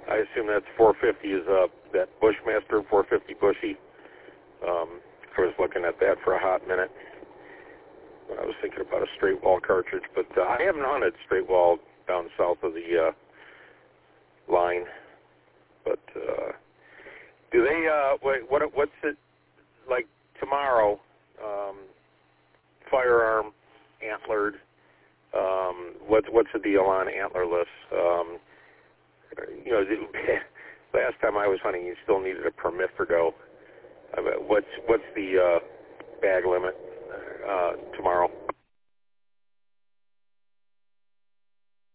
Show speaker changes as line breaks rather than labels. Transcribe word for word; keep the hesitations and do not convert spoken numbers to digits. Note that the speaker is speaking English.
I assume that's four fifty is uh, that Bushmaster four fifty Bushy. Um, I was looking at that for a hot minute. I was thinking about a straight wall cartridge, but uh, I haven't hunted straight wall down south of the uh, line. But uh, do they? Uh, what, what? What's it like tomorrow? Um, firearm, antlered. Um, what's what's the deal on antlerless? Um, you know, the, last time I was hunting, you still needed a permit for doe. I mean, what's what's the uh, bag limit uh, tomorrow?